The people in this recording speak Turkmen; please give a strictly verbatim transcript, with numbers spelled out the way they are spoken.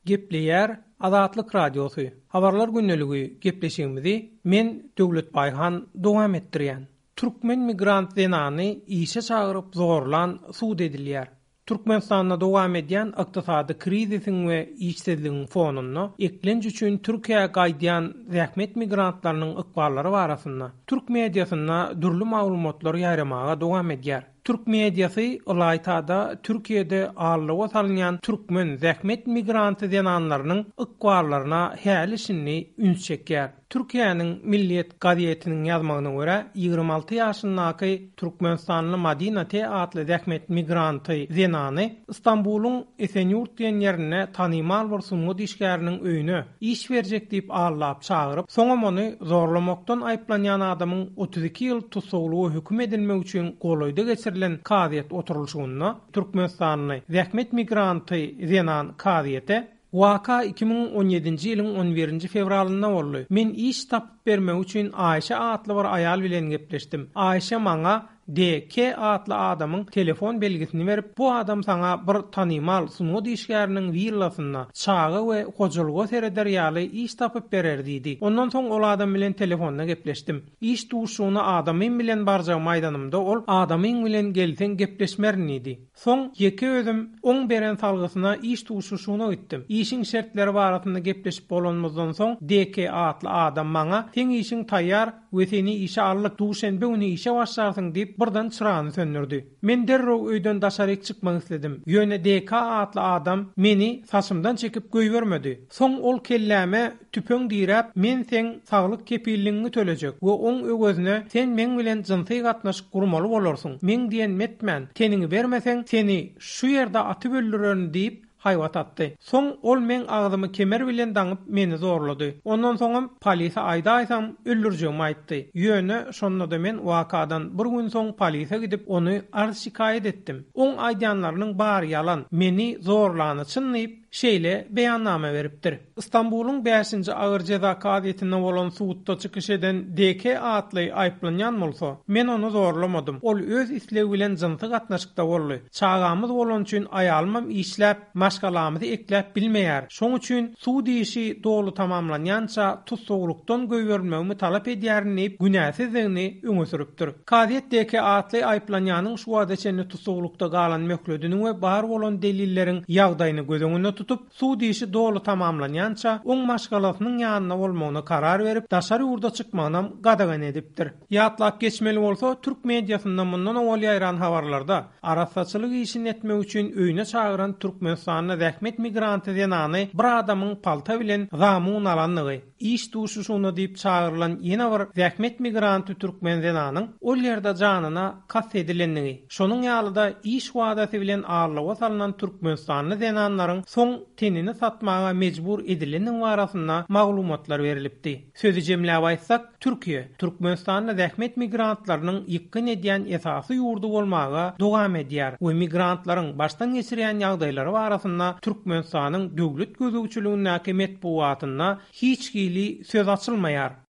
Gepleýär Azatlyk radiosu. Habarlar günneligi gepleşigimizi men Döwlet Bayhan dowam etdirýän. Türkmen migrant zenany işe çagyryp zorlan suud edilýär. Türkmenistanda dowam edýän ykdysady krizisiň we işsizligiň fonunda eklenç üçin Türkiýe gaýdýan zähmet migrantlarynyň ykballary barasynda türk mediasyna durly maglumatlar ýaýramaga dowam edýär. Türk mediasy olaytada Türkiýede ağırlığa salınyan Türkmen zähmet migranty zenanlarynyň ykballaryna häl işini üns çekýär. Türkiýanyň Milliýet gazetiniň ýazmagyna görä ýygrimi alty ýaşyndaky Türkmenistanly Madina T adly zähmet migranty zenany Istanbulyň Esenyurt diýen ýerine tanymal bir sunumy dişgäriniň öýüne iş berjek diýip allap çagyryp, soňam ony zorlamakdan aýplanýan adamyň otuz iki ýyl tutsaglygy hüküm edilmek üçin goloýda geçirilen kaziýet oturulşygyna Türkmenistanly zähmet migranty zenan kaziýete Waka iki bin on ýedinji ýylyň on birinji fevralynda boldy. Men iş tapyp bermek üçin Aýşe adly bir aýal bilen gepleşdim. Aýşe maňa D K adly adamyň telefon belgisini berip, bu adam sana bir tanymal sunumy dişgäriniň villasyna çagy we hojalygy sereder ýaly iş tapyp berer diýdi. Ondan soň ol adam bilen telefonda gepleşdim. İş duşuny adamyň bilen barjak maýdanymda ol adamyň bilen gelsen gepleşmernidi. Soň ýeke özüm oň beren salgysyna iş duşuşyna gitdim. İşiň şertleri barasynda gepleşip bolanmazdan soň D K adly adam maňa "Sen işiň taýýar we seni işe allyk duşenbe güni işe başlarsyň" diýip birden çyrağını söndürdü. Men derrew öýden daşaryk çykmak isledim. Ýöne D K adly adam meni saçymdan çekip göýbermedi. Soň ol kelläme tüpöň diýip, "Men sen saglyk kepilligiňi төлejek we oň ögözüne sen men bilen jynty gatnaşyk gurmaly bolarsyň. Men diýen metmän, teniňi bermeseň seni şu ýerde atyp öldürerim" diýip haýwat atdy. Soň ol men agzymy kemer bilen daňyp meni zorlady. Ondan soňam polise aýdaýsam öldürjegimi aýtdy. Ýöne şonda da men wakadan bir gün soň polise gidip ony arz şikaýet etdim. Oň aýdýanlarynyň bary ýalan, meni zorlany çynlayıp şeýle beýannama beripdir. Istanbulyň beşinji agyr ceza kaziýetinde bolan suwutda çykyş eden D K adly aýplanýan bolsa, men onu zorlamadym. Ol öz islegi bilen jynty gatnaşykda boldy. Çagamyz bolan üçin aýalmam işläp, maşgalamyzy ekläp bilmeýär. Şoň üçin suwd işi dolu tamamlanýança tutsaglykdan göýbermegimi talap edýärni günäsizligini öňe sürüpdir. Kaziýet D K adly aýplanýanyň şu wada çenli tutsaglykda galan möhledini we bar bolan delilleriň ýagdaýyny göz öňünde tutup suwd işi dolu tamamlanýança oň maşgalatynyň ýanyna bolmagyna karar berip daşary urda çykmagyna gadagan edipdir. Ýatlap geçmeli bolsa türk mediasynda mundan owal ýaýran habarlarda arasaçylyk işini etmek üçin öýüne çagyran Türkmenistanyň zähmet migranty zenany bir adamyň palta bilen gamun alanlygy, iş duşuşyna diýip çagyrylan ýene bir zähmet migranty türkmen zenanyň ol ýerde janyna kast edilenligi. Şonuň ýalyda iş wadasy bilen ağırlyğa salynan Türkmenistanyň zenanlaryň soň tenini satmaga mejbur edileniň barasynda maglumatlar berilipdi. Sözü jemläp aýtsak, Türkiýe Türkmenistanyň zähmet migrantlarynyň ýykyn edýän esasy ýurdu bolmaga dowam edýär we migrantlaryň başdan geçirýän ýagdaýlary barasynda Türkmenistanyň döwlet gözegçiliginiň näki metbuatyna hiç gili söz açylmaýar.